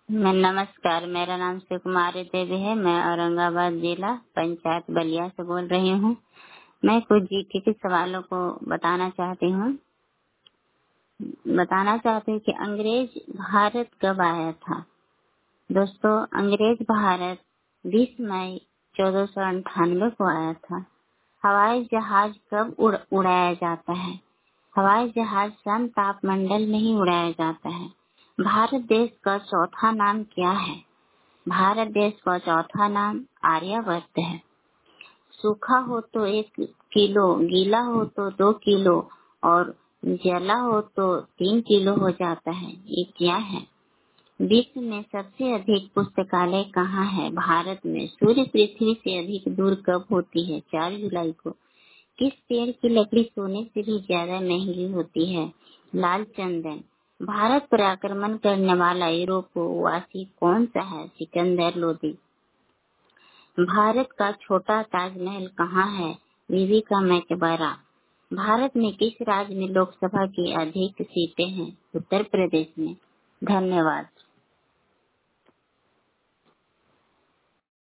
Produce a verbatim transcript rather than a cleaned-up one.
मैं नमस्कार, मेरा नाम सुकुमारी देवी है। मैं औरंगाबाद जिला पंचायत बलिया से बोल रही हूँ। मैं कुछ जीके के सवालों को बताना चाहती हूँ बताना चाहती हूँ कि अंग्रेज भारत कब आया था। दोस्तों, अंग्रेज भारत बीस मई चौदह सौ अंठानवे को आया था। हवाई जहाज कब उड़, उड़ाया जाता है। हवाई जहाज सम तापमंडल में ही उड़ाया जाता है। भारत देश का चौथा नाम क्या है। भारत देश का चौथा नाम आर्यावर्त है। सूखा हो तो एक किलो, गीला हो तो दो किलो और जला हो तो तीन किलो हो जाता है। ये क्या है। विश्व में सबसे अधिक पुस्तकालय कहाँ है। भारत में। सूर्य पृथ्वी से अधिक दूर कब होती है। चार जुलाई को। किस पेड़ की लकड़ी सोने से भी ज्यादा महंगी होती है। लाल चंदन। भारत पर आक्रमण करने वाला यूरोपवासी कौन सा है। सिकंदर लोदी। भारत का छोटा ताजमहल कहाँ है। बीबी का मकबरा। भारत में किस राज्य में लोकसभा की अधिक सीटें हैं। उत्तर प्रदेश में। धन्यवाद।